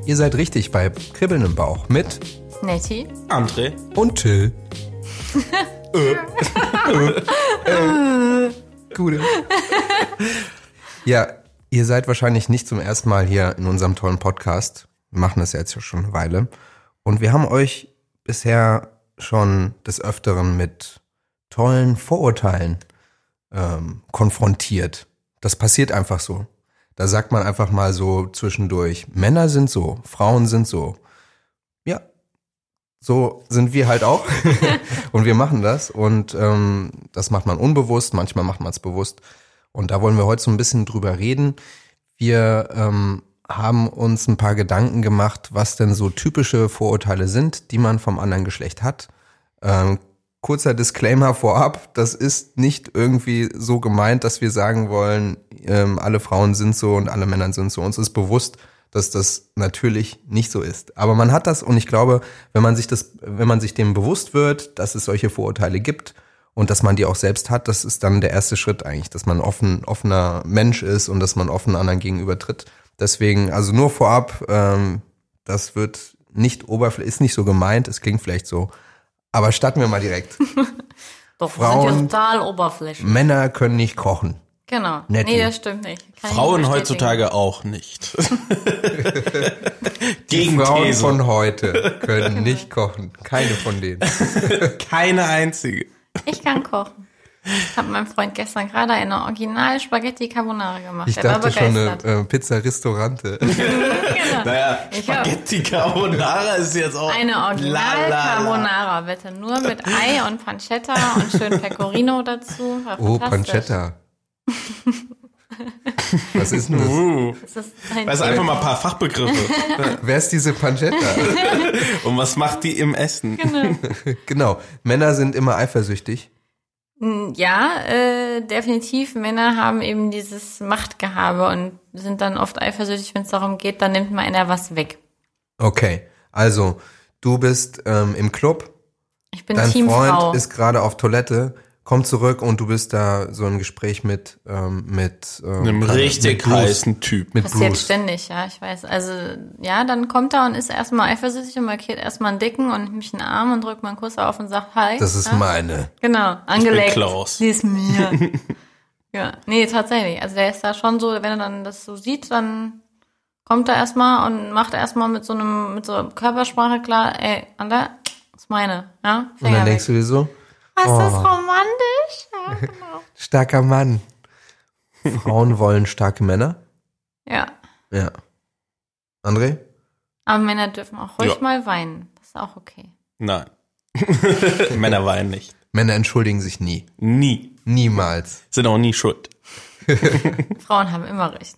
Ihr seid richtig bei Kribbeln im Bauch mit Nettie, André und Till. Gute. Ja, ihr seid wahrscheinlich nicht zum ersten Mal hier in unserem tollen Podcast. Wir machen das ja jetzt schon eine Weile. Und wir haben euch bisher schon des Öfteren mit tollen Vorurteilen konfrontiert. Das passiert einfach so. Da sagt man einfach mal so zwischendurch, Männer sind so, Frauen sind so. Ja, so sind wir halt auch. Und wir machen das. Und das macht man unbewusst, manchmal macht man es bewusst. Und da wollen wir heute so ein bisschen drüber reden. Wir haben uns ein paar Gedanken gemacht, was denn so typische Vorurteile sind, die man vom anderen Geschlecht hat. Kurzer Disclaimer vorab, das ist nicht irgendwie so gemeint, dass wir sagen wollen, alle Frauen sind so und alle Männer sind so. Uns ist bewusst, dass das natürlich nicht so ist. Aber man hat das und ich glaube, wenn man sich dem bewusst wird, dass es solche Vorurteile gibt und dass man die auch selbst hat, das ist dann der erste Schritt eigentlich, dass man offener Mensch ist und dass man offen anderen gegenüber tritt. Deswegen, also nur vorab, das wird nicht ist nicht so gemeint, es klingt vielleicht so. Aber starten wir mal direkt. Doch, Frauen, wir sind ja total oberflächlich. Männer können nicht kochen. Genau. Nettie. Nee, das stimmt nicht. Kann ich Frauen nicht heutzutage auch nicht. Die Frauen Gegenthese. von heute können nicht kochen. Keine von denen. Keine einzige. Ich kann kochen. Ich habe meinem Freund gestern gerade eine Original Spaghetti Carbonara gemacht. Ich Der war dachte schon begeistert. eine Pizza Ristorante. Genau. Naja, Ich hab Spaghetti Carbonara ist jetzt auch... eine Original Carbonara, bitte. Nur mit Ei und Pancetta und schön Pecorino dazu. War Oh, fantastisch. Pancetta. Was ist denn das? Das ist ein Weiß einfach mal ein paar Fachbegriffe. Wer ist diese Pancetta? Und was macht die im Essen? Genau. Männer sind immer eifersüchtig. Ja, definitiv. Männer haben eben dieses Machtgehabe und sind dann oft eifersüchtig, wenn es darum geht, dann nimmt mal einer was weg. Okay. Also, du bist im Club. Ich bin Dein Teamfrau. Freund ist gerade auf Toilette, kommt zurück und du bist da so ein Gespräch mit Einem richtig Bruce. heißen Typ. Mit Passiert Bruce. ständig, ja, ich weiß. Also, ja, dann kommt er und ist erstmal eifersüchtig und markiert erstmal einen Dicken und nimmt mich einen Arm und drückt mal einen Kuss auf und sagt Hi. Das ist ja? meine. Genau, angelegt. Klaus. Die ist mir. Ja, nee, tatsächlich. Also der ist da schon so, wenn er dann das so sieht, dann kommt er erstmal und macht erstmal mit so Körpersprache klar, ey, Ander, das ist meine, ja? Und dann denkst du dir so, Was ist das romantisch? Ja, genau. starker Mann. Frauen wollen starke Männer. Ja. Ja. André? Aber Männer dürfen auch ruhig Ja. mal weinen. Das ist auch okay. Nein. Männer weinen nicht. Männer entschuldigen sich nie. Nie. Niemals. Sind auch nie schuld. Frauen haben immer recht.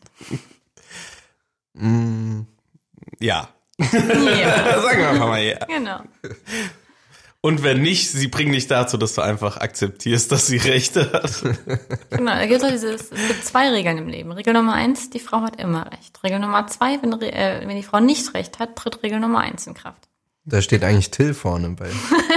Ja. Ja, Sagen wir einfach mal ja. genau. Und wenn nicht, sie bringen dich dazu, dass du einfach akzeptierst, dass sie Rechte hat. Genau, da gibt es gibt 2 Regeln im Leben. Regel Nummer 1, die Frau hat immer recht. Regel Nummer 2, wenn die Frau nicht recht hat, tritt Regel Nummer 1 in Kraft. Da steht eigentlich Till vorne bei.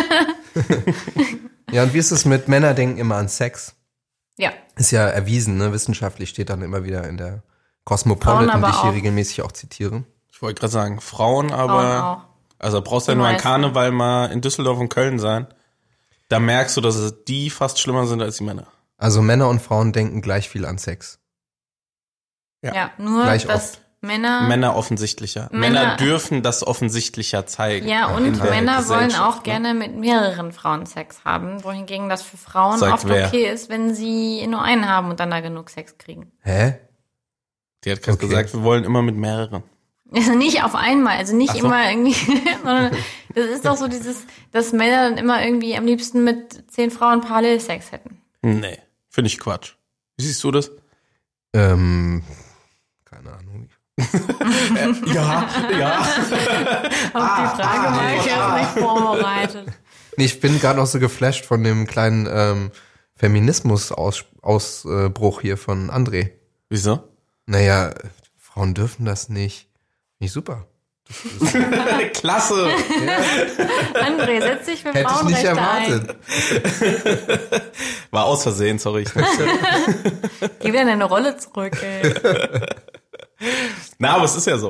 Ja, und wie ist es mit Männer denken immer an Sex? Ja, Ist ja erwiesen, ne? Wissenschaftlich steht dann immer wieder in der Frauen Cosmopolitan, aber die ich hier auch. regelmäßig auch zitiere. Ich wollte gerade sagen, Frauen aber... Frauen auch. Also brauchst du ja Die nur an meisten. Karneval mal in Düsseldorf und Köln sein. Da merkst du, dass die fast schlimmer sind als die Männer. Also Männer und Frauen denken gleich viel an Sex. Ja, nur, Gleich dass oft. Männer offensichtlicher. Männer dürfen das offensichtlicher zeigen. Ja, und in der Männer wollen Gesellschaft, auch ne? gerne mit mehreren Frauen Sex haben, wohingegen das für Frauen Sagt oft wer? okay ist, wenn sie nur einen haben und dann da genug Sex kriegen. Hä? Die hat gerade Okay. gesagt, wir wollen immer mit mehreren. Also nicht auf einmal, also nicht Ach so. immer irgendwie, sondern das ist doch so dass Männer dann immer irgendwie am liebsten mit 10 Frauen parallel Sex hätten. Nee, finde ich Quatsch. Wie siehst du das? Keine Ahnung. Ja. Auf die Frage war ich jetzt nicht vorbereitet. Nee, ich bin gerade auch so geflasht von dem kleinen Feminismus-Ausbruch hier von André. Wieso? Naja, Frauen dürfen das nicht. Nicht super. Klasse. André, setz dich für Hätte ich nicht Frauenrechte erwartet. War aus Versehen, sorry. ein. Gib dir deine Rolle zurück, ey. Na, aber es ist ja so.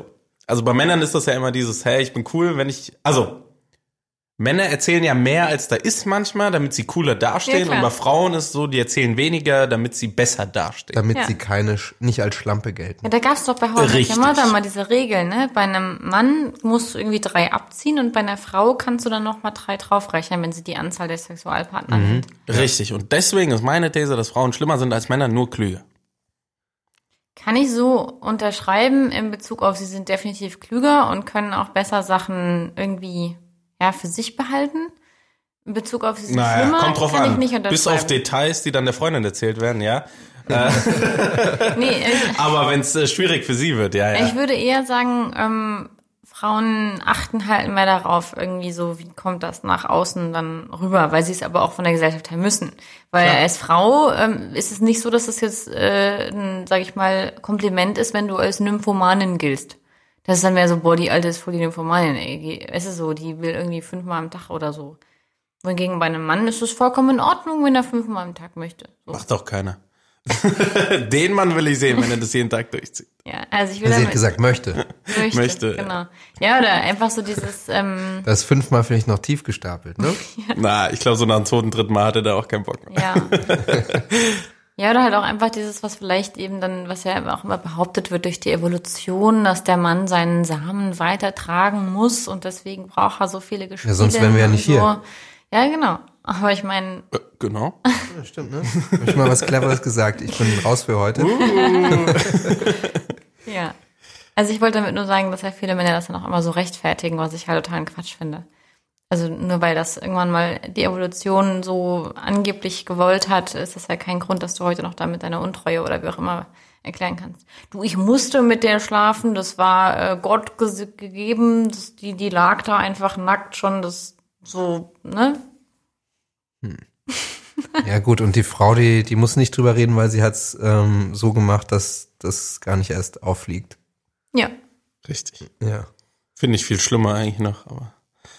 Also bei Männern ist das ja immer dieses, hey, ich bin cool, Männer erzählen ja mehr, als da ist manchmal, damit sie cooler dastehen. Ja, und bei Frauen ist es so, die erzählen weniger, damit sie besser dastehen. Damit sie nicht als Schlampe gelten. Ja, da gab's doch bei How I Met Richtig. Your Mother mal diese Regel, ne? Bei einem Mann musst du irgendwie 3 abziehen und bei einer Frau kannst du dann nochmal 3 draufrechnen, wenn sie die Anzahl der Sexualpartner nimmt. Richtig. Und deswegen ist meine These, dass Frauen schlimmer sind als Männer, nur klüger. Kann ich so unterschreiben in Bezug auf, sie sind definitiv klüger und können auch besser Sachen irgendwie für sich behalten. In Bezug auf sie sind schlimmer, kommt drauf kann an. ich nicht unterschreiben. Bis auf Details, die dann der Freundin erzählt werden, ja. Nee, Aber wenn es schwierig für sie wird, ja. ich würde eher sagen, Frauen achten halt mehr darauf, irgendwie so, wie kommt das nach außen dann rüber, weil sie es aber auch von der Gesellschaft her müssen. Weil als Frau ist es nicht so, dass es jetzt, sag ich mal, Kompliment ist, wenn du als Nymphomanin giltst. Das ist dann mehr so, boah, die Alte ist voll die Nymphomanin, ey. Es ist so, die will irgendwie 5-mal am Tag oder so. Wohingegen bei einem Mann ist es vollkommen in Ordnung, wenn er 5-mal am Tag möchte. So. Macht doch keiner. Den Mann will ich sehen, wenn er das jeden Tag durchzieht. Ja, also ich will Sie hat damit gesagt, möchte. möchte. Genau. Ja, oder einfach so dieses, Das 5-mal vielleicht noch tief gestapelt, ne? Na, ich glaube, so nach dem 2., 3. Mal hatte der auch keinen Bock mehr. ja. Ja, oder halt auch einfach dieses, was vielleicht eben dann, was ja auch immer behauptet wird durch die Evolution, dass der Mann seinen Samen weitertragen muss und deswegen braucht er so viele Gespiele. Ja, sonst wären wir ja nicht so. hier. Ja, genau. Aber ich meine, Genau. Ja, stimmt, ne? Hab ich mal was Cleveres gesagt. Ich bin raus für heute. ja. Also ich wollte damit nur sagen, dass ja viele Männer das dann auch immer so rechtfertigen, was ich halt totalen Quatsch finde. Also nur weil das irgendwann mal die Evolution so angeblich gewollt hat, ist das ja kein Grund, dass du heute noch damit deine Untreue oder wie auch immer erklären kannst. Du, ich musste mit der schlafen, das war Gott gegeben, die lag da einfach nackt schon, das so, ne? Ja gut, und die Frau, die muss nicht drüber reden, weil sie hat's so gemacht, dass das gar nicht erst auffliegt. Ja. Richtig. Ja. Finde ich viel schlimmer eigentlich noch, aber.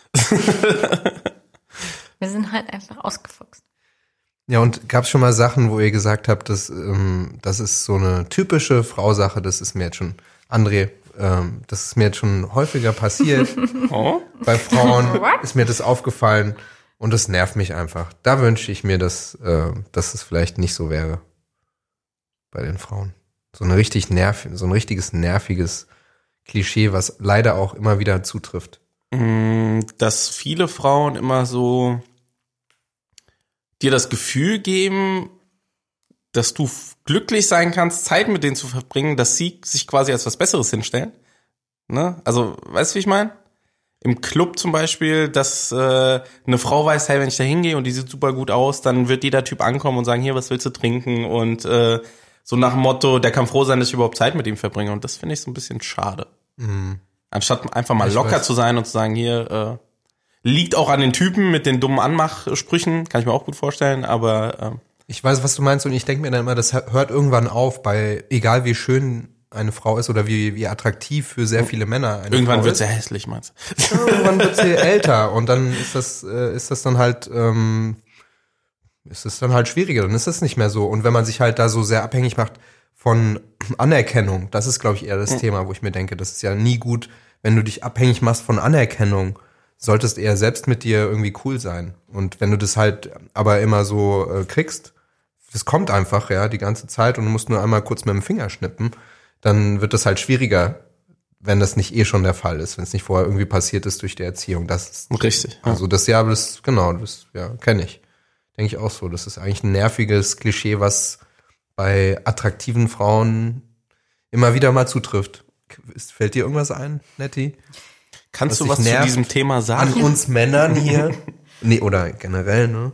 Wir sind halt einfach ausgefuchst. Ja, und gab's schon mal Sachen, wo ihr gesagt habt, das ist so eine typische Frausache, das ist mir jetzt schon, André, das ist mir jetzt schon häufiger passiert. Oh? Bei Frauen ist mir das aufgefallen und das nervt mich einfach. Da wünsche ich mir, dass es vielleicht nicht so wäre bei den Frauen. So ein richtiges nerviges Klischee, was leider auch immer wieder zutrifft. Dass viele Frauen immer so dir das Gefühl geben, dass du glücklich sein kannst, Zeit mit denen zu verbringen, dass sie sich quasi als was Besseres hinstellen. Ne? Also, weißt du, wie ich meine? Im Club zum Beispiel, dass eine Frau weiß, hey, wenn ich da hingehe und die sieht super gut aus, dann wird jeder Typ ankommen und sagen, hier, was willst du trinken? Und so nach dem Motto, der kann froh sein, dass ich überhaupt Zeit mit ihm verbringe. Und das finde ich so ein bisschen schade. Mhm. Anstatt einfach mal locker zu sein und zu sagen, hier, liegt auch an den Typen mit den dummen Anmachsprüchen, kann ich mir auch gut vorstellen, aber Ich weiß, was du meinst und ich denke mir dann immer, das hört irgendwann auf, bei egal wie schön eine Frau ist oder wie attraktiv für sehr viele Männer eine irgendwann Frau wird sie ist. hässlich, meinst du? Ja, irgendwann wird sie älter und dann ist das dann halt ist es dann halt schwieriger, dann ist das nicht mehr so. Und wenn man sich halt da so sehr abhängig macht von Anerkennung, das ist, glaube ich, eher das Thema, wo ich mir denke, das ist ja nie gut, wenn du dich abhängig machst von Anerkennung, solltest eher selbst mit dir irgendwie cool sein. Und wenn du das halt aber immer so kriegst, das kommt einfach, ja, die ganze Zeit und du musst nur einmal kurz mit dem Finger schnippen, dann wird das halt schwieriger, wenn das nicht eh schon der Fall ist, wenn es nicht vorher irgendwie passiert ist durch die Erziehung. Das ist Richtig. also das kenne ich. Denke ich auch so. Das ist eigentlich ein nerviges Klischee, was bei attraktiven Frauen immer wieder mal zutrifft. Fällt dir irgendwas ein, Nettie? Kannst du dich was zu nervt diesem Thema sagen? An uns Männern hier? Nee, oder generell, ne?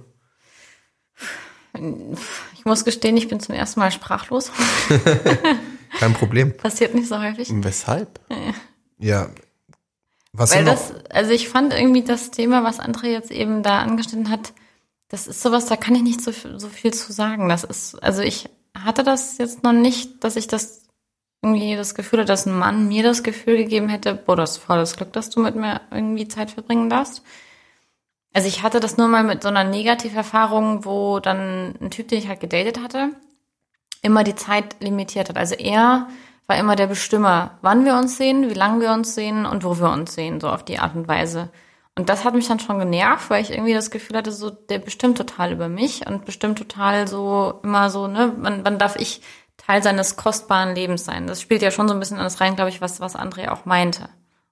Ich muss gestehen, ich bin zum ersten Mal sprachlos. Kein Problem. Passiert nicht so häufig. Weshalb? Ja. Was Weil noch? also ich fand irgendwie das Thema, was André jetzt eben da angeschnitten hat, das ist sowas, da kann ich nicht so viel zu sagen. Das ist, also ich hatte das jetzt noch nicht, dass ich das irgendwie das Gefühl hatte, dass ein Mann mir das Gefühl gegeben hätte, boah, das ist volles Glück, dass du mit mir irgendwie Zeit verbringen darfst. Also ich hatte das nur mal mit so einer Negativerfahrung, wo dann ein Typ, den ich halt gedatet hatte, immer die Zeit limitiert hat. Also er war immer der Bestimmer, wann wir uns sehen, wie lange wir uns sehen und wo wir uns sehen, so auf die Art und Weise. Und das hat mich dann schon genervt, weil ich irgendwie das Gefühl hatte, so, der bestimmt total über mich und bestimmt total so, immer so, ne, wann darf ich Teil seines kostbaren Lebens sein? Das spielt ja schon so ein bisschen alles rein, glaube ich, was André auch meinte.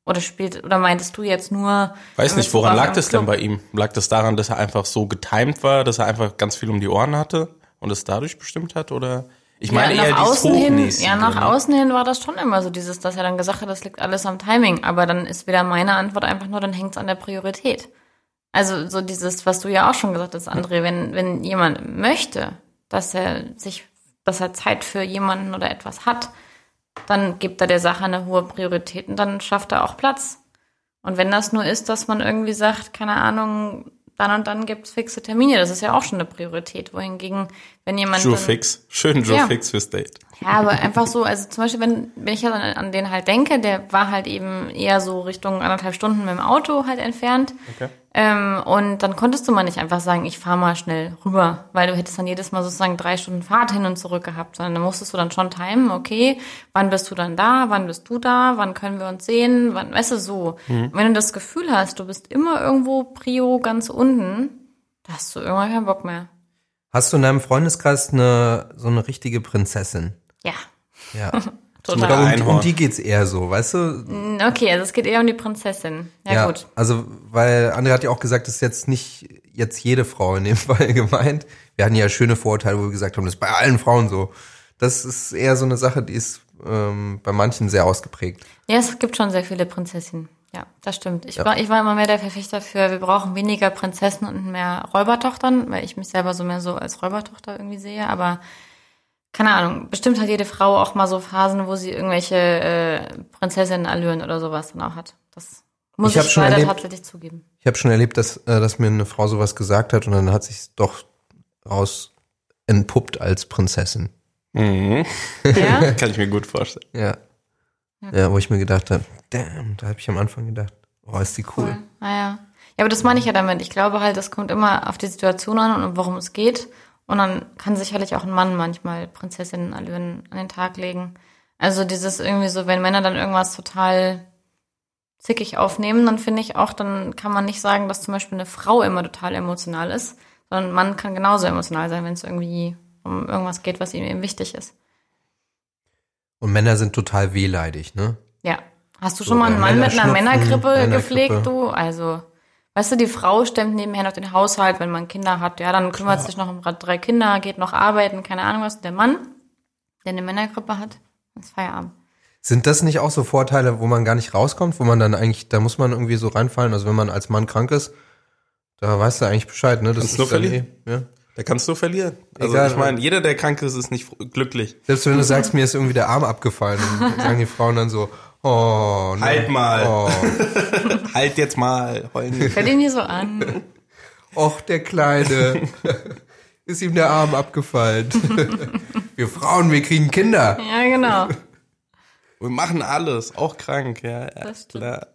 Oder meintest du jetzt nur... Weiß nicht, woran lag das denn bei ihm? Lag das daran, dass er einfach so getimed war, dass er einfach ganz viel um die Ohren hatte und es dadurch bestimmt hat, oder... Ich meine eher dieses Hochnäsige. Ja, nach außen hin war das schon immer so dieses, dass er dann gesagt hat, das liegt alles am Timing. Aber dann ist wieder meine Antwort einfach nur, dann hängt's an der Priorität. Also so dieses, was du ja auch schon gesagt hast, André, wenn jemand möchte, dass er Zeit für jemanden oder etwas hat, dann gibt er der Sache eine hohe Priorität und dann schafft er auch Platz. Und wenn das nur ist, dass man irgendwie sagt, keine Ahnung, dann und dann gibt's fixe Termine, das ist ja auch schon eine Priorität. Wohingegen, wenn jemand... Joe Fix, schön Joe Fix fürs Date. Ja, aber einfach so, also zum Beispiel, wenn ich jetzt an den halt denke, der war halt eben eher so Richtung 1,5 Stunden mit dem Auto halt entfernt. Okay. Und dann konntest du mal nicht einfach sagen, ich fahre mal schnell rüber, weil du hättest dann jedes Mal sozusagen 3 Stunden Fahrt hin und zurück gehabt, sondern da musstest du dann schon timen, okay, wann bist du dann da, wann bist du da, wann können wir uns sehen, wann, weißt du, so. Und wenn du das Gefühl hast, du bist immer irgendwo Prio ganz unten, da hast du irgendwann keinen Bock mehr. Hast du in deinem Freundeskreis so eine richtige Prinzessin? Ja. Ja. Total. Um die geht's eher so, weißt du? Okay, also es geht eher um die Prinzessin. Ja, gut. Also, weil André hat ja auch gesagt, das ist jetzt nicht jede Frau in dem Fall gemeint. Wir hatten ja schöne Vorurteile, wo wir gesagt haben, das ist bei allen Frauen so. Das ist eher so eine Sache, die ist bei manchen sehr ausgeprägt. Ja, es gibt schon sehr viele Prinzessinnen. Ja, das stimmt. Ich war immer mehr der Verfechter für, wir brauchen weniger Prinzessinnen und mehr Räubertochtern, weil ich mich selber so mehr so als Räubertochter irgendwie sehe, aber keine Ahnung, bestimmt hat jede Frau auch mal so Phasen, wo sie irgendwelche Prinzessinnen-Allüren oder sowas dann auch hat. Das muss ich leider tatsächlich zugeben. Ich habe schon erlebt, dass mir eine Frau sowas gesagt hat und dann hat sich doch raus entpuppt als Prinzessin. Mhm. Ja? Kann ich mir gut vorstellen. Ja, wo ich mir gedacht habe, damn, da habe ich am Anfang gedacht, oh, ist die cool. Ja, aber das meine ich ja damit. Ich glaube halt, das kommt immer auf die Situation an und worum es geht. Und dann kann sicherlich auch ein Mann manchmal Prinzessinnen-Allüren an den Tag legen. Also dieses irgendwie so, wenn Männer dann irgendwas total zickig aufnehmen, dann finde ich auch, dann kann man nicht sagen, dass zum Beispiel eine Frau immer total emotional ist, sondern ein Mann kann genauso emotional sein, wenn es irgendwie um irgendwas geht, was ihm eben wichtig ist. Und Männer sind total wehleidig, ne? Ja. Hast du schon mal einen Mann mit einer Männergrippe gepflegt, du? Also... Weißt du, die Frau stemmt nebenher noch den Haushalt, wenn man Kinder hat. Ja, dann kümmert sich noch um 3 Kinder, geht noch arbeiten, keine Ahnung was. Der Mann, der eine Männergrippe hat, ist Feierabend. Sind das nicht auch so Vorteile, wo man gar nicht rauskommt, wo man dann eigentlich, da muss man irgendwie so reinfallen? Also wenn man als Mann krank ist, da weißt du eigentlich Bescheid, ne? Das kannst ist verlieren. Ja. Da kannst du verlieren. Also egal, ich meine, jeder, der krank ist, ist nicht glücklich. Selbst wenn du sagst, mir ist irgendwie der Arm abgefallen, dann sagen die Frauen dann so, oh, ne? Halt mal. Oh. Halt jetzt mal. Fällt ihn hier so an. Och, der Kleine. Ist ihm der Arm abgefallen. Wir Frauen, wir kriegen Kinder. Ja, genau. Wir machen alles, auch krank, ja. Das klar.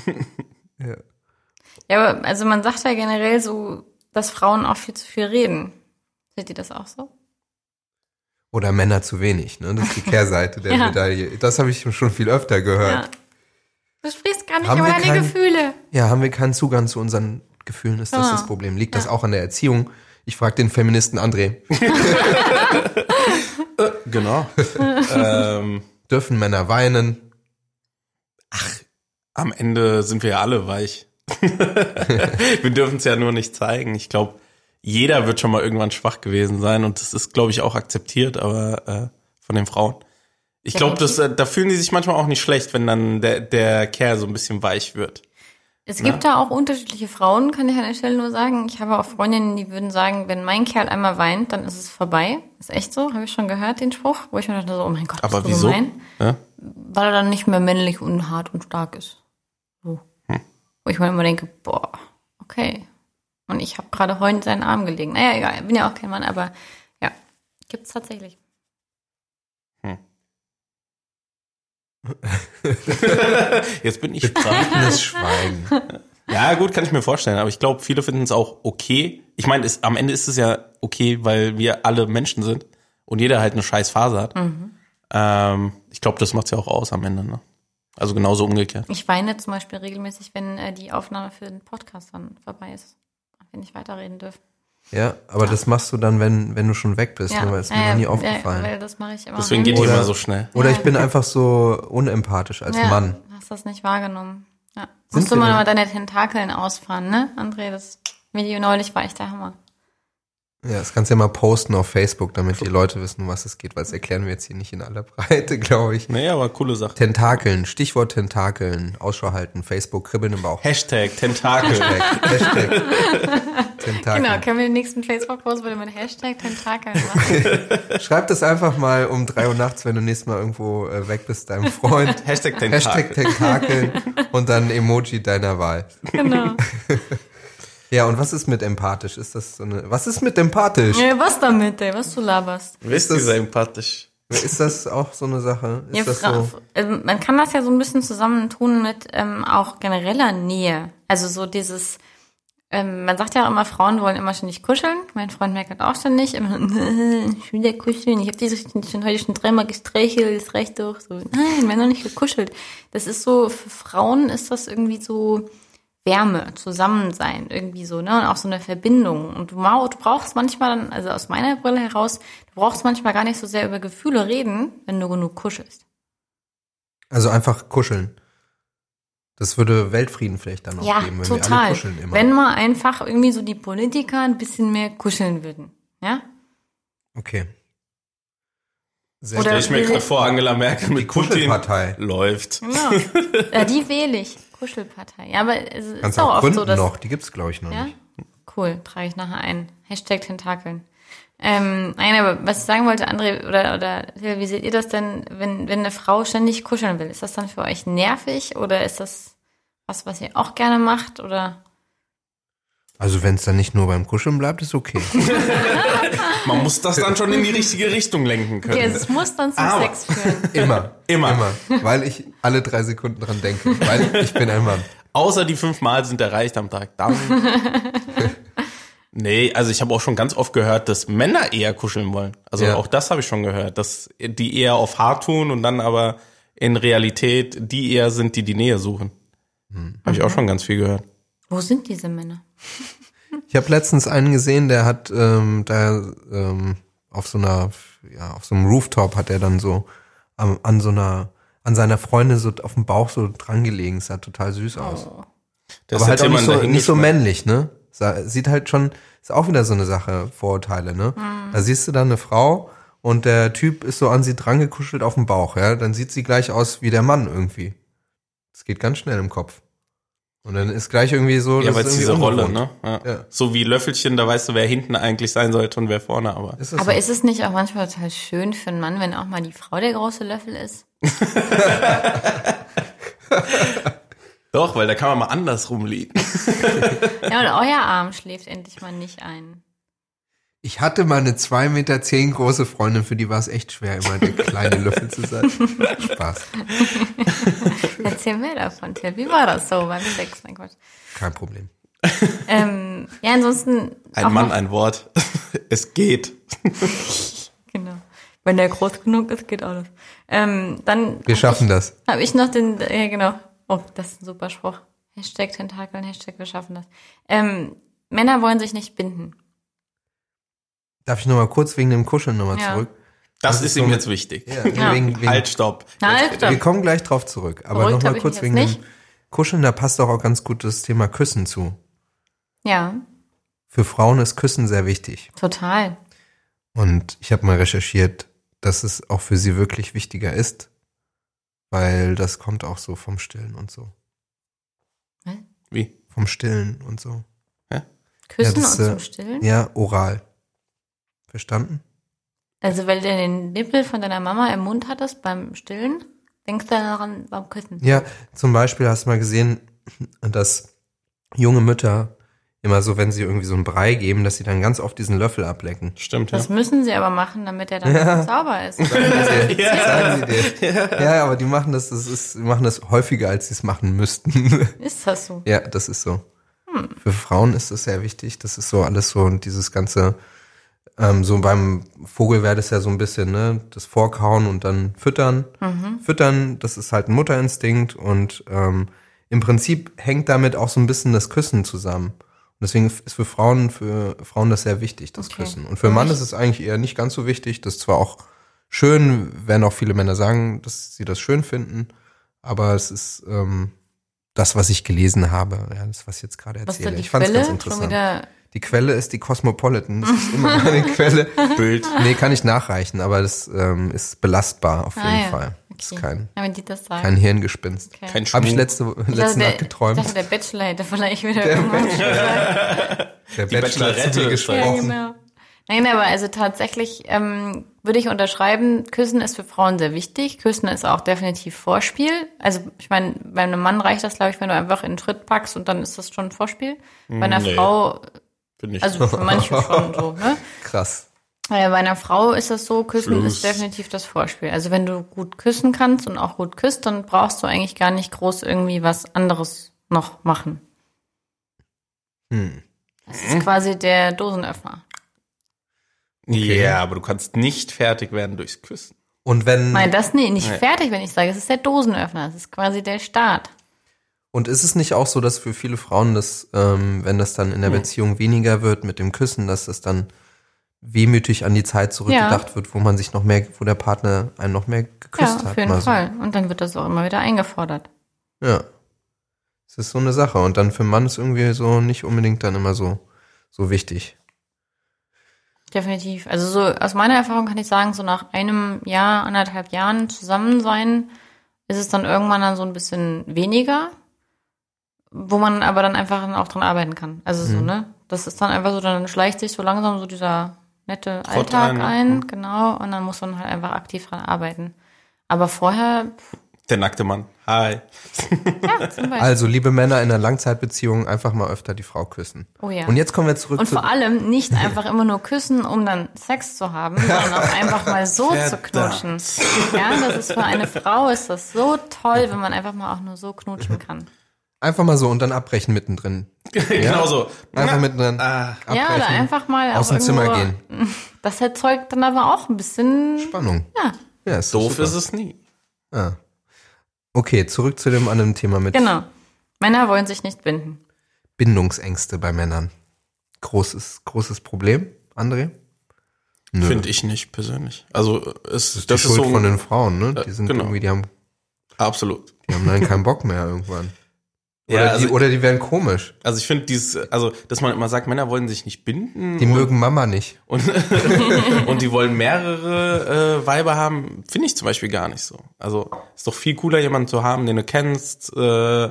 Ja, aber also man sagt ja generell so, dass Frauen auch viel zu viel reden. Seht ihr das auch so? Oder Männer zu wenig, ne? Das ist die Kehrseite der Medaille. Das habe ich schon viel öfter gehört. Ja. Du sprichst gar nicht über deine Gefühle. Ja, haben wir keinen Zugang zu unseren Gefühlen, ist das das Problem. Liegt das auch an der Erziehung? Ich frage den Feministen André. Genau. Dürfen Männer weinen? Ach, am Ende sind wir ja alle weich. Wir dürfen es ja nur nicht zeigen. Ich glaube, jeder wird schon mal irgendwann schwach gewesen sein und das ist, glaube ich, auch akzeptiert, aber von den Frauen. Ich glaube, da fühlen die sich manchmal auch nicht schlecht, wenn dann der Kerl so ein bisschen weich wird. Es gibt da auch unterschiedliche Frauen, kann ich an der Stelle nur sagen. Ich habe auch Freundinnen, die würden sagen, wenn mein Kerl einmal weint, dann ist es vorbei. Ist echt so, habe ich schon gehört, den Spruch, wo ich mir dachte so, oh mein Gott, aber bist du gemein? Ja? Weil er dann nicht mehr männlich und hart und stark ist. So. Wo ich mir immer denke, boah, okay. Und ich habe gerade heulend in seinen Arm gelegen. Naja, egal, bin ja auch kein Mann, aber ja, gibt's tatsächlich. Jetzt bin ich sprachlos. Schweigen. Ja, gut, kann ich mir vorstellen. Aber ich glaube, viele finden es auch okay. Ich meine, am Ende ist es ja okay, weil wir alle Menschen sind und jeder halt eine scheiß Phase hat. Ich glaube, das macht's ja auch aus am Ende, ne? Also genauso umgekehrt. Ich weine zum Beispiel regelmäßig, wenn die Aufnahme für den Podcast dann vorbei ist. Wenn ich weiterreden dürfte. Ja, aber das machst du dann, wenn du schon weg bist, ne? Weil es mir noch nie aufgefallen. Weil das mache ich immer. Deswegen geht die immer so schnell. Oder ich bin einfach so unempathisch als Mann. Hast das nicht wahrgenommen. Ja. Musst du mal deine Tentakeln ausfahren, ne, André? Das Video neulich war echt der Hammer. Ja, das kannst du ja mal posten auf Facebook, damit die Leute wissen, um was es geht, weil das erklären wir jetzt hier nicht in aller Breite, glaube ich. Nee, aber coole Sache. Tentakeln, Stichwort Tentakeln, Ausschau halten, Facebook, Kribbeln im Bauch. Hashtag Tentakel. Hashtag Tentakeln. Genau, können wir den nächsten Facebook-Post wieder mit Hashtag Tentakeln machen. Schreib das einfach mal um 3 Uhr nachts, wenn du nächstes Mal irgendwo weg bist, deinem Freund. Hashtag Tentakel. Hashtag Tentakeln und dann Emoji deiner Wahl. Genau. Ja, und was ist mit empathisch? Ist das so eine, was ist mit empathisch? Ja, was damit, ey? Was du laberst? Wisst ihr sehr empathisch? Ist das auch so eine Sache? Ist Ja, das so? Man kann das ja so ein bisschen zusammentun mit auch genereller Nähe. Also so dieses, man sagt ja auch immer, Frauen wollen immer ständig kuscheln. Mein Freund merkt auch ständig, immer, ich will ja kuscheln, ich habe heute schon 3-mal gestreichelt, das reicht doch. So, nein, wir haben noch nicht gekuschelt. Das ist so, für Frauen ist das irgendwie so Wärme, Zusammensein, irgendwie so, ne? Und auch so eine Verbindung. Und du brauchst manchmal dann, also aus meiner Brille heraus, du brauchst manchmal gar nicht so sehr über Gefühle reden, wenn du genug kuschelst. Also einfach kuscheln. Das würde Weltfrieden vielleicht dann auch geben, wenn wir alle kuscheln immer. Wenn mal einfach irgendwie so die Politiker ein bisschen mehr kuscheln würden, ja? Okay. Stell ich mir gerade vor, Angela Merkel mit Kuschelpartei läuft. Genau. Ja, die wähle ich. Kuschelpartei. Ja, aber es Kannst ist auch auch oft gründen so, dass... noch, die gibt's glaube ich noch Ja? nicht. Cool, trage ich nachher ein. Hashtag Tentakeln. Nein, aber was ich sagen wollte, André, oder wie seht ihr das denn, wenn eine Frau ständig kuscheln will? Ist das dann für euch nervig oder ist das was ihr auch gerne macht, oder? Also wenn es dann nicht nur beim Kuscheln bleibt, ist okay. Man muss das dann schon in die richtige Richtung lenken können. Okay, es muss dann zum Sex führen. Immer. Weil ich alle 3 Sekunden dran denke. Weil ich bin ein Mann. Außer die 5 Mal sind erreicht am Tag. Dann. Nee, also ich habe auch schon ganz oft gehört, dass Männer eher kuscheln wollen. Also auch das habe ich schon gehört, dass die eher auf hart tun und dann aber in Realität die eher sind, die Nähe suchen. Habe ich auch schon ganz viel gehört. Wo sind diese Männer? Ich habe letztens einen gesehen, der hat auf so einem Rooftop hat er dann so an seiner Freundin so auf dem Bauch so dran gelegen. Sah total süß aus. Oh. Aber halt auch nicht so männlich, ne? Sieht halt schon, ist auch wieder so eine Sache, Vorurteile, ne? Da siehst du dann eine Frau und der Typ ist so an sie dran gekuschelt auf dem Bauch, ja? Dann sieht sie gleich aus wie der Mann irgendwie. Das geht ganz schnell im Kopf. Und dann ist gleich irgendwie so, ja, weil es diese Rolle, ne? Ja. So wie Löffelchen, da weißt du, wer hinten eigentlich sein sollte und wer vorne, aber. Ist es nicht auch manchmal total schön für einen Mann, wenn auch mal die Frau der große Löffel ist? Doch, weil da kann man mal andersrum liegen. Ja, und euer Arm schläft endlich mal nicht ein. Ich hatte mal eine 2,10 Meter große Freundin, für die war es echt schwer, immer der kleine Löffel zu sein. Spaß. Erzähl mehr davon, Till. Wie war das so beim Sex? Mein Gott. Kein Problem. Ja, ansonsten... Ein Mann, ein Wort. Es geht. Genau. Wenn der groß genug ist, geht alles. Wir schaffen das. Habe ich noch ja genau. Oh, das ist ein super Spruch. Hashtag Tentakeln, Hashtag wir schaffen das. Männer wollen sich nicht binden. Darf ich nochmal kurz wegen dem Kuscheln nochmal zurück? Das ist ihm jetzt wichtig. Ja. Wegen, Halt, stopp. Wir kommen gleich drauf zurück. Aber nochmal kurz wegen dem Kuscheln, da passt doch auch ganz gut das Thema Küssen zu. Ja. Für Frauen ist Küssen sehr wichtig. Total. Und ich habe mal recherchiert, dass es auch für sie wirklich wichtiger ist, weil das kommt auch so vom Stillen und so. Was? Wie? Vom Stillen und so. Küssen und zum Stillen? Ja, oral. Verstanden? Also, weil du den Nippel von deiner Mama im Mund hattest beim Stillen, denkst du daran beim Küssen? Ja, zum Beispiel hast du mal gesehen, dass junge Mütter immer so, wenn sie irgendwie so einen Brei geben, dass sie dann ganz oft diesen Löffel ablecken. Stimmt, Das müssen sie aber machen, damit er dann sauber ist. Sagen sie dir. Ja, aber die machen das häufiger, als sie es machen müssten. Ist das so? Ja, das ist so. Für Frauen ist das sehr wichtig. Das ist so alles so und dieses ganze so beim Vogel wäre das ja so ein bisschen, ne, das Vorkauen und dann füttern. Füttern, das ist halt ein Mutterinstinkt und im Prinzip hängt damit auch so ein bisschen das Küssen zusammen. Und deswegen ist für Frauen das sehr wichtig, das Küssen. Und für einen Mann ist es eigentlich eher nicht ganz so wichtig. Das ist zwar auch schön, werden auch viele Männer sagen, dass sie das schön finden, aber es ist das, was ich gelesen habe, ja, das, was ich jetzt gerade erzähle. Was ist Ich fand es ganz interessant. Die Quelle ist die Cosmopolitan. Das ist immer meine Quelle. Bild. Nee, kann ich nachreichen, aber das ist belastbar auf jeden Fall. Das ist wenn die das sagen. kein Hirngespinst. Okay. Kein Habe ich Schmuck. letzte Nacht geträumt. Ich dachte, der Bachelor hätte vielleicht wieder irgendwas gesagt. Der Die Bachelor hat zu Bachelorette mir ist Ja, gesprochen. genau. Nein, aber also tatsächlich würde ich unterschreiben, Küssen ist für Frauen sehr wichtig. Küssen ist auch definitiv Vorspiel. Also ich meine, bei einem Mann reicht das, glaube ich, wenn du einfach in den Schritt packst und dann ist das schon Vorspiel. Bei einer Nee. Frau, Finde ich. also für manche schon so, ne? Krass. Bei einer Frau ist das so, Küssen Schluss. ist definitiv das Vorspiel. Also wenn du gut küssen kannst und auch gut küsst, dann brauchst du eigentlich gar nicht groß irgendwie was anderes noch machen. Das ist quasi der Dosenöffner. Ja, aber du kannst nicht fertig werden durchs Küssen. Und wenn Nein, das nicht fertig, wenn ich sage, es ist der Dosenöffner, es ist quasi der Start. und ist es nicht auch so, dass für viele Frauen das, wenn das dann in der Beziehung weniger wird mit dem Küssen, dass das dann wehmütig an die Zeit zurückgedacht wird, wo man sich noch mehr, wo der Partner einen noch mehr geküsst Ja, hat. auf jeden mal so. Fall. Und dann wird das auch immer wieder eingefordert. Ja. Es ist so eine Sache. Und dann für einen Mann ist irgendwie so nicht unbedingt dann immer so wichtig. Definitiv. Also so aus meiner Erfahrung kann ich sagen, so nach einem Jahr, 1,5 Jahren zusammen sein, ist es dann irgendwann dann so ein bisschen weniger, wo man aber dann einfach auch dran arbeiten kann. Also so, ne? Das ist dann einfach so, dann schleicht sich so langsam so dieser nette Trott Alltag ein, ein, genau, und dann muss man halt einfach aktiv dran arbeiten. Aber vorher, Der nackte Mann. Hi. ja, zum Beispiel. Also, liebe Männer in einer Langzeitbeziehung, einfach mal öfter die Frau küssen. Oh ja. Und jetzt kommen wir zurück Und zu... vor allem nicht einfach immer nur küssen, um dann Sex zu haben, sondern auch einfach mal so zu knutschen. Ja, das ist für eine Frau ist das so toll, wenn man einfach mal auch nur so knutschen kann. Einfach mal so und dann abbrechen mittendrin. Genau so. Einfach mittendrin Ja, abbrechen. oder einfach mal aus auch dem Zimmer irgendwo- gehen. Das erzeugt dann aber auch ein bisschen, Spannung. ja, Ja, ist doch Doof super. ist es nie. Ah. Okay, zurück zu dem anderen Thema mit genau. Männer wollen sich nicht binden. Bindungsängste bei Männern. Großes Problem, André? Nö. Finde ich nicht persönlich. Also Das ist die Schuld von den Frauen, ne? Die sind genau. irgendwie, die haben Absolut. dann keinen Bock mehr irgendwann. Ja, Oder, also, oder die werden komisch. also ich finde dass man immer sagt, Männer wollen sich nicht binden. Die mögen Mama nicht. und die wollen mehrere Weiber haben, finde ich zum Beispiel gar nicht so. Also ist doch viel cooler, jemanden zu haben, den du kennst, bei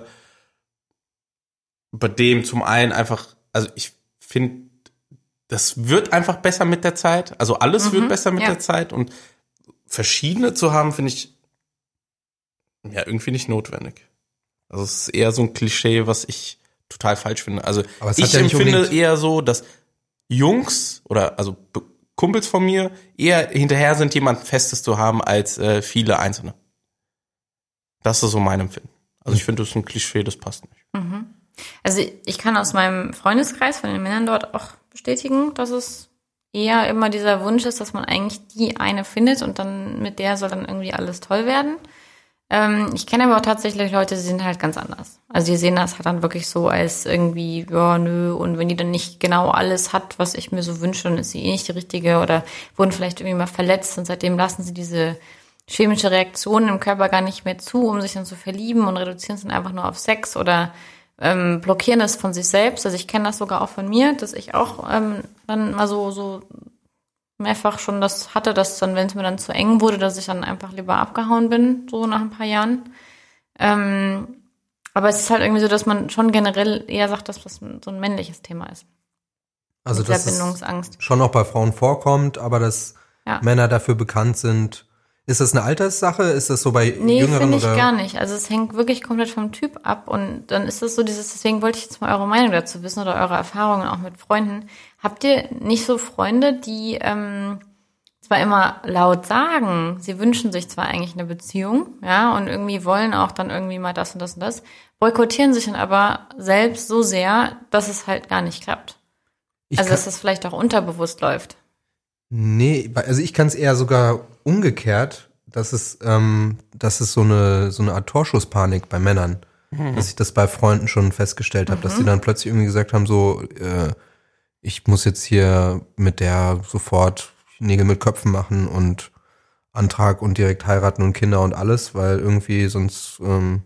dem zum einen einfach, also ich finde, das wird einfach besser mit der Zeit. Also alles wird besser mit der Zeit und verschiedene zu haben, finde ich ja irgendwie nicht notwendig. Also es ist eher so ein Klischee, was ich total falsch finde. Also Aber es hat ich ja nicht empfinde unbedingt- eher so, dass Jungs oder also Kumpels von mir eher hinterher sind, jemand Festes zu haben, als viele Einzelne. Das ist so mein Empfinden. Also ich finde, das ist ein Klischee, das passt nicht. Also ich kann aus meinem Freundeskreis von den Männern dort auch bestätigen, dass es eher immer dieser Wunsch ist, dass man eigentlich die eine findet und dann mit der soll dann irgendwie alles toll werden. Ich kenne aber auch tatsächlich Leute, die sind halt ganz anders. Also die sehen das halt dann wirklich so als irgendwie, ja, nö, und wenn die dann nicht genau alles hat, was ich mir so wünsche, dann ist sie eh nicht die richtige oder wurden vielleicht irgendwie mal verletzt und seitdem lassen sie diese chemische Reaktionen im Körper gar nicht mehr zu, um sich dann zu verlieben und reduzieren es dann einfach nur auf Sex oder blockieren das von sich selbst. Also ich kenne das sogar auch von mir, dass ich auch dann mal so mehrfach schon das hatte, dass dann, wenn es mir dann zu eng wurde, dass ich dann einfach lieber abgehauen bin, so nach ein paar Jahren. Aber es ist halt irgendwie so, dass man schon generell eher sagt, dass das so ein männliches Thema ist. Also Mit der dass es Bindungsangst. schon auch bei Frauen vorkommt, aber dass Ja. Männer dafür bekannt sind. Ist das eine Alterssache? Ist das so bei Nee, Jüngeren finde ich oder? gar nicht. Also es hängt wirklich komplett vom Typ ab und dann ist das so deswegen wollte ich jetzt mal eure Meinung dazu wissen oder eure Erfahrungen auch mit Freunden. Habt ihr nicht so Freunde, die zwar immer laut sagen, sie wünschen sich zwar eigentlich eine Beziehung, ja, und irgendwie wollen auch dann irgendwie mal das und das und das, boykottieren sich dann aber selbst so sehr, dass es halt gar nicht klappt. Also dass es vielleicht auch unterbewusst läuft. Nee, also ich kann es eher sogar umgekehrt, dass es so eine Art Torschusspanik bei Männern, dass ich das bei Freunden schon festgestellt habe, dass die dann plötzlich irgendwie gesagt haben, so, ich muss jetzt hier mit der sofort Nägel mit Köpfen machen und Antrag und direkt heiraten und Kinder und alles, weil irgendwie sonst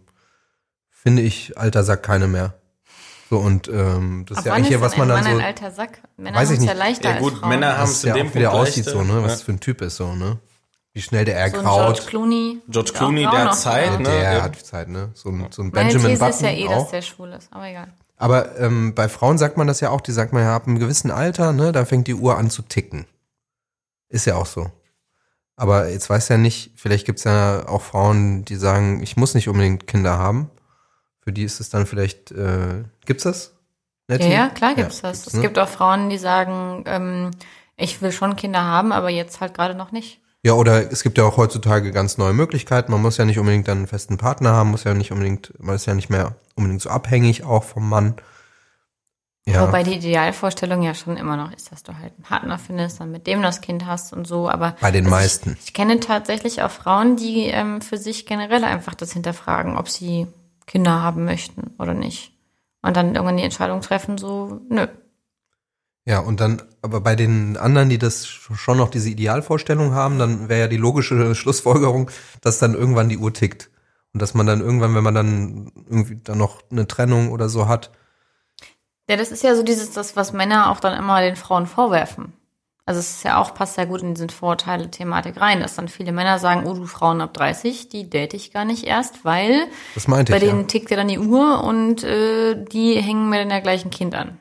finde ich, alter Sack keine mehr. So und das ist ja eigentlich hier, was man dann so. Ein alter Sack? Männer weiß ich haben es ja nicht. leichter Ja gut, als Frauen. Männer haben es in ja dem auch, wie der Punkt aussieht, leichter. so, ne? Was Ja. das für ein Typ ist, so, ne? Wie schnell der So ein ergraut. George Clooney. George Clooney, Auch der noch. hat Zeit, ne? Der Ja. hat Zeit, ne? So ein Meine Benjamin These Button ist ja auch. dass der schwul ist, aber egal. Aber bei Frauen sagt man das ja auch, die sagt man ja, ab einem gewissen Alter, ne, da fängt die Uhr an zu ticken. Ist ja auch so. Aber jetzt weiß ja nicht, vielleicht gibt's ja auch Frauen, die sagen, ich muss nicht unbedingt Kinder haben. Für die ist es dann vielleicht, gibt's das? Nettie? Ja, klar gibt's das. gibt's, Es ne? gibt auch Frauen, die sagen, ich will schon Kinder haben, aber jetzt halt gerade noch nicht. Ja, oder es gibt ja auch heutzutage ganz neue Möglichkeiten. Man muss ja nicht unbedingt dann einen festen Partner haben, man ist ja nicht mehr unbedingt so abhängig auch vom Mann. Ja. Wobei die Idealvorstellung ja schon immer noch ist, dass du halt einen Partner findest, dann mit dem das Kind hast und so. Aber Bei den also meisten. Ich kenne tatsächlich auch Frauen, die für sich generell einfach das hinterfragen, ob sie Kinder haben möchten oder nicht. Und dann irgendwann die Entscheidung treffen, so, nö. Ja, und dann, aber bei den anderen, die das schon noch diese Idealvorstellung haben, dann wäre ja die logische Schlussfolgerung, dass dann irgendwann die Uhr tickt. Und dass man dann irgendwann, wenn man dann irgendwie dann noch eine Trennung oder so hat. Ja, das ist ja so das, was Männer auch dann immer den Frauen vorwerfen. Also es ist ja auch, passt ja gut in diese Vorurteile-Thematik rein, dass dann viele Männer sagen, oh, du Frauen ab 30, die date ich gar nicht erst, weil Das meinte bei ich, denen ja. tickt ja dann die Uhr und die hängen mir dann ja gleich ein Kind an.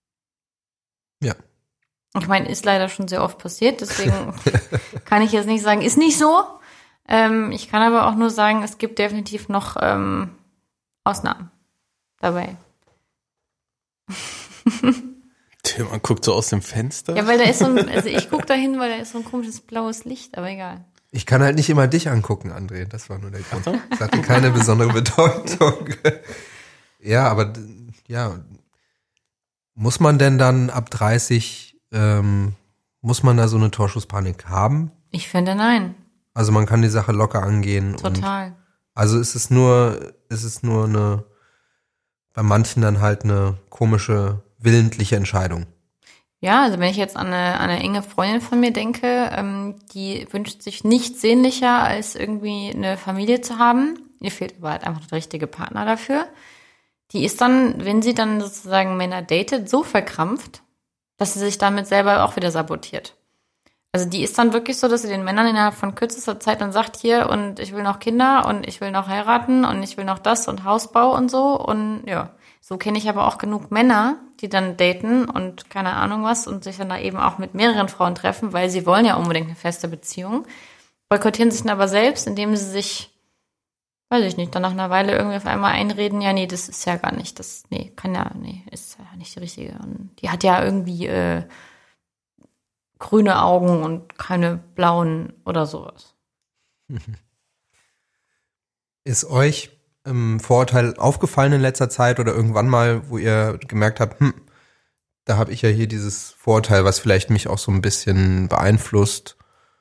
Ja. Ich meine, ist leider schon sehr oft passiert, deswegen kann ich jetzt nicht sagen, ist nicht so. Ich kann aber auch nur sagen, es gibt definitiv noch Ausnahmen dabei. Man guckt so aus dem Fenster. Ja, weil da ist so ein, also ich gucke da hin, weil da ist so ein komisches blaues Licht, aber egal. Ich kann halt nicht immer dich angucken, André. Das war nur der Grund. Das hatte keine besondere Bedeutung. Ja, aber ja, muss man denn dann ab 30, muss man da so eine Torschusspanik haben? Ich finde nein, Also man kann die Sache locker angehen. Und total. also ist es nur eine, bei manchen dann halt eine komische, willentliche Entscheidung. Ja, also wenn ich jetzt an eine enge Freundin von mir denke, die wünscht sich nichts sehnlicher, als irgendwie eine Familie zu haben. Ihr fehlt aber halt einfach der richtige Partner dafür. Die ist dann, wenn sie dann sozusagen Männer datet, so verkrampft, dass sie sich damit selber auch wieder sabotiert. Also die ist dann wirklich so, dass sie den Männern innerhalb von kürzester Zeit dann sagt, hier, und ich will noch Kinder und ich will noch heiraten und ich will noch das und Hausbau und so. Und ja, so kenne ich aber auch genug Männer, die dann daten und keine Ahnung was und sich dann da eben auch mit mehreren Frauen treffen, weil sie wollen ja unbedingt eine feste Beziehung, boykottieren sich dann aber selbst, indem sie sich, weiß ich nicht, dann nach einer Weile irgendwie auf einmal einreden, ja, nee, das ist ja gar nicht, ist ja nicht die richtige. Und die hat ja irgendwie grüne Augen und keine blauen oder sowas. Ist euch Vorurteil aufgefallen in letzter Zeit oder irgendwann mal, wo ihr gemerkt habt, da habe ich ja hier dieses Vorurteil, was vielleicht mich auch so ein bisschen beeinflusst.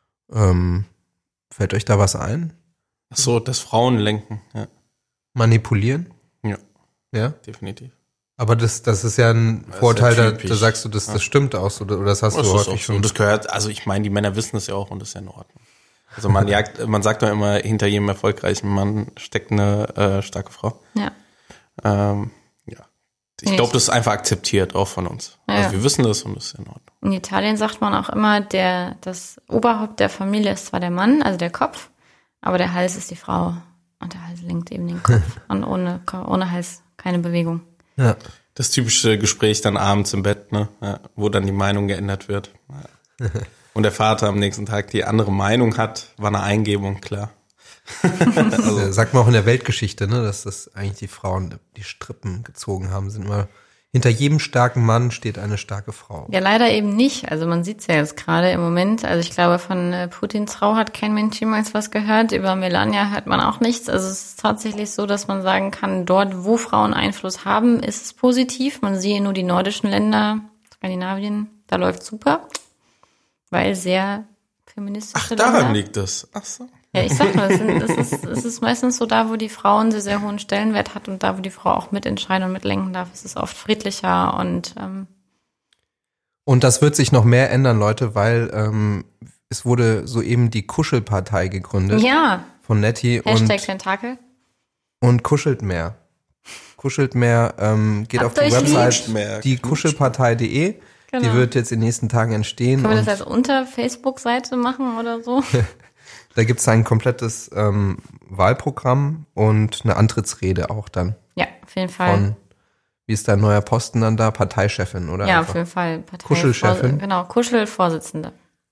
Fällt euch da was ein? Ach so, das Frauen lenken. Ja, Manipulieren? ja, Ja. definitiv. Aber das ist ja ein Das ist Vorteil, ja da typisch. sagst du, das stimmt auch so, oder das hast Das du ist häufig auch so. schon. Und das gehört, also ich meine, die Männer wissen das ja auch und das ist ja in Ordnung. Also man sagt doch immer, hinter jedem erfolgreichen Mann steckt eine starke Frau. Ja. Ja. Ich glaube, das ist einfach akzeptiert, auch von uns. Ja. Also wir wissen das und das ist in Ordnung. In Italien sagt man auch immer, das Oberhaupt der Familie ist zwar der Mann, also der Kopf, aber der Hals ist die Frau. Und der Hals lenkt eben den Kopf. Und ohne Hals keine Bewegung. Ja. Das typische Gespräch dann abends im Bett, ne, ja, wo dann die Meinung geändert wird. Ja. Und der Vater am nächsten Tag die andere Meinung hat, war eine Eingebung, klar. Also, sagt man auch in der Weltgeschichte, ne, dass das eigentlich die Frauen die Strippen gezogen haben, sind immer, hinter jedem starken Mann steht eine starke Frau. Ja, leider eben nicht. Also man sieht es ja jetzt gerade im Moment. Also ich glaube, von Putins Frau hat kein Mensch jemals was gehört. Über Melania hört man auch nichts. Also es ist tatsächlich so, dass man sagen kann, dort, wo Frauen Einfluss haben, ist es positiv. Man sieht nur die nordischen Länder, Skandinavien, da läuft super. weil sehr feministische Daran Länder. liegt es. Ach so. Ja, ich sag mal, es ist meistens so da, wo die Frau einen sehr, sehr hohen Stellenwert hat und da, wo die Frau auch mitentscheiden und mitlenken darf, ist es oft friedlicher Und das wird sich noch mehr ändern, Leute, weil es wurde soeben die Kuschelpartei gegründet ja. von Nettie Hashtag Tentakel. und kuschelt mehr. Kuschelt mehr, geht Habt auf die euch Website lieb. diekuschelpartei.de. Genau. Die wird jetzt in den nächsten Tagen entstehen. Können wir das und als Unter-Facebook-Seite machen oder so? da gibt's ein komplettes Wahlprogramm und eine Antrittsrede auch dann Ja, auf jeden Fall. von, wie ist dein neuer Posten dann da? Parteichefin, oder? Ja, einfach? auf jeden Fall. Kuschelchefin? Genau, Kuschelvorsitzende.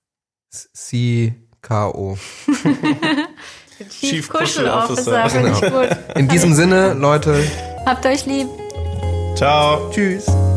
CKO. Chief Kuschel Kuschel-Officer. finde ich gut. In diesem Sinne, Leute, Habt euch lieb. Ciao. tschüss.